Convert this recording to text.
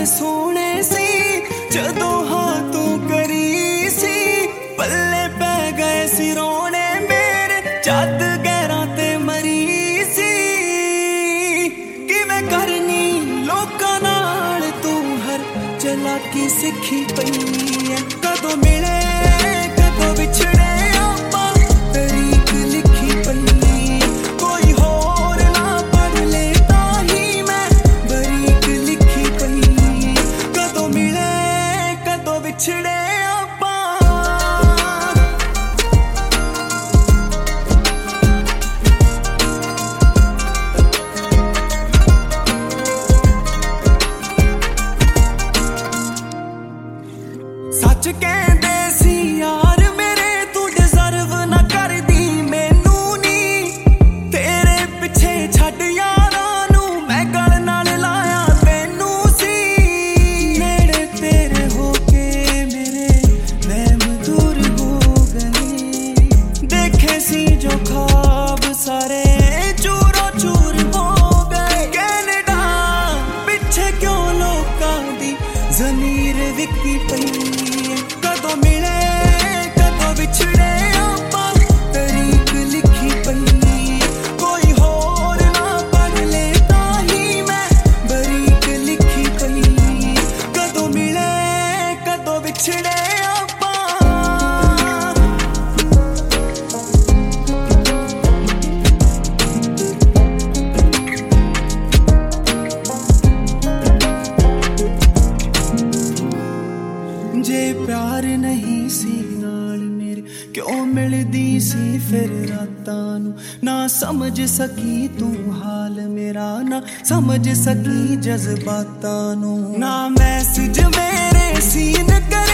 सोने सी जदों हाँ तू करी सी पल्ले पै गए सी रोने मेरे जद गैरां ते मरी सी किवें करनी लोकां नाल तू हर चलाकी सिखी पई है कदों मिले कदों विछड़े आपां तरीक लिखी पई कोई होर ना पढ़ ले ताही मैं बरीक लिखी पई कदों मिले कदों विछड़े सच कहंदे सी यार मेरे तू डिजर्व ना करदी मैनू नी तेरे पिछे छड्ड यारां नू मैं गल नाल लाया तैनू सी नेड़े तेरे होके मेरे वहम दूर हो गए देखे सी जो ख्वाब सारे चूरो चूर हो गए कैनेडा पिछे क्यों लोकां दी ज़मीर विकी पई कदों मिले कदों विछड़े आपां तरीक लिखी पई कोई होर ना पढ़ ले ताही मैं बरीक लिखी पई कदों मिले कदों विछड़े जे प्यार नहीं सी नाल मेरे क्यों मिलदी सी फिर रातां नू ना समझ सकी तू हाल मेरा ना समझ सकी जज्बातां नू ना मैसेज मेरे सीन करे